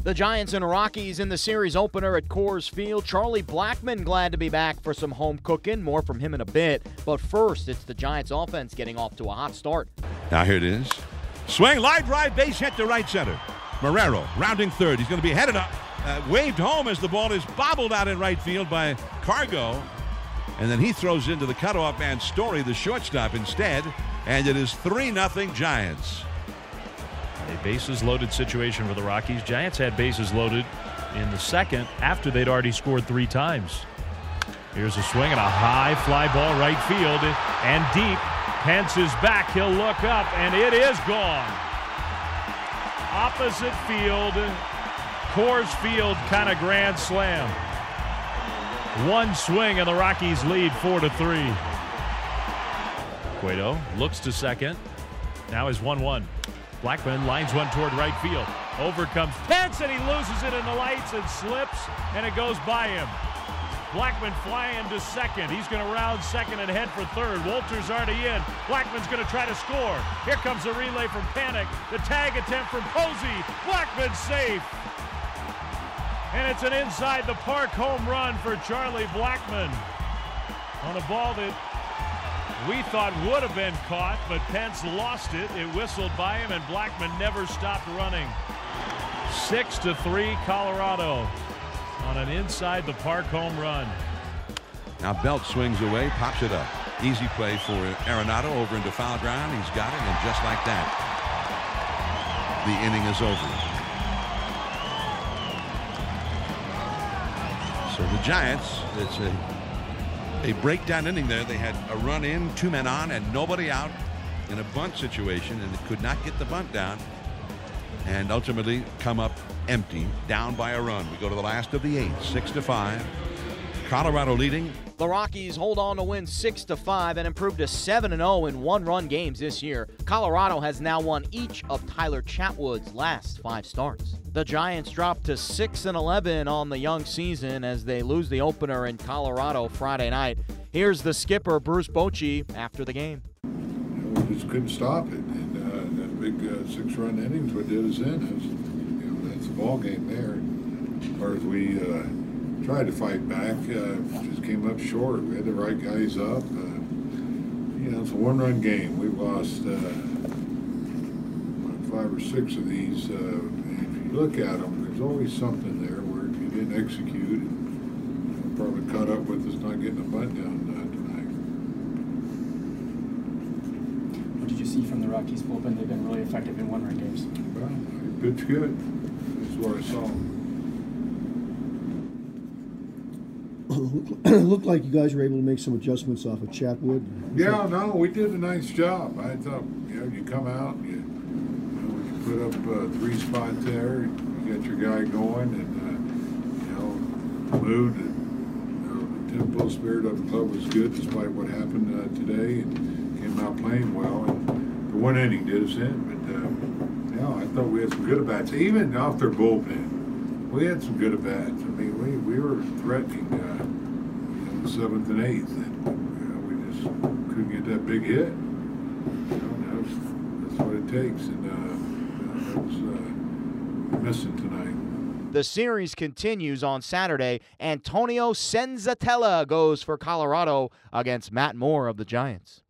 The Giants and Rockies in the series opener at Coors Field. Charlie Blackmon glad to be back for some home cooking. More from him in a bit. But first, it's the Giants offense getting off to a hot start. Now here it is. Swing, line drive, base hit to right center. Marrero rounding third. He's going to be headed up. Waved home as the ball is bobbled out in right field by Cargo. And then he throws into the cutoff man Story, the shortstop, instead. And it is 3-0 Giants. A bases-loaded situation for the Rockies. Giants had bases loaded in the second after they'd already scored 3 times. Here's a swing and a high fly ball right field and deep. Pence is back. He'll look up, and it is gone. Opposite field. Coors Field kind of grand slam. One swing, and the Rockies lead 4-3. Cueto looks to second. Now is 1-1. Blackmon lines one toward right field. Over comes Pence, and he loses it in the lights and slips, and it goes by him. Blackmon flying to second. He's going to round second and head for third. Wolter's already in. Blackman's going to try to score. Here comes the relay from Panik. The tag attempt from Posey. Blackmon safe. And it's an inside the park home run for Charlie Blackmon on a ball that we thought would have been caught, but Pence lost it. It whistled by him, and Blackmon never stopped running. 6-3 Colorado on an inside the park home run. Now Belt swings away, pops it up. Easy play for Arenado over into foul ground. He's got it, and just like that, the inning is over. So the Giants, it's a breakdown inning there. They had a run in, 2 men on, and nobody out in a bunt situation, and they could not get the bunt down, and ultimately come up empty, down by a run. We go to the last of the 8, 6-5. Colorado leading. The Rockies hold on to win 6-5 and improve to 7-0 in one-run games this year. Colorado has now won each of Tyler Chatwood's last 5 starts. The Giants drop to 6-11 on the young season as they lose the opener in Colorado Friday night. Here's the skipper, Bruce Bochy, after the game. We just couldn't stop it, and that big 6-run innings what did us in. That's the ball game there. As far as we tried to fight back, just came up short. We had the right guys up. It's a one-run game. We've lost 5 or 6 of these. And if you look at them, there's always something there where if you didn't execute, you'll probably caught up with us not getting a bunt down tonight. What did you see from the Rockies bullpen? They've been really effective in one-run games. Well, they pitched good. That's what I saw. Looked like you guys were able to make some adjustments off of Chatwood. Yeah, no, we did a nice job. I thought, you come out, you put up 3 spots there, you get your guy going, and the mood, the tempo, spirit of the club was good despite what happened today, and came out playing well. And the one inning did us in, but I thought we had some good at-bats, even off their bullpen. We had some good at-bats. I mean, we were threatening the 7th and 8th, and we just couldn't get that big hit. That's what it takes, and that was missing tonight. The series continues on Saturday. Antonio Senzatella goes for Colorado against Matt Moore of the Giants.